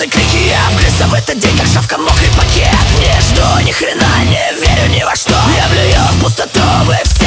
Сирены, крики, я вгрызся в этот день, как шавка мокрый пакет. Не жду ни хрена, не верю ни во что. Я плюю в пустоту, вы все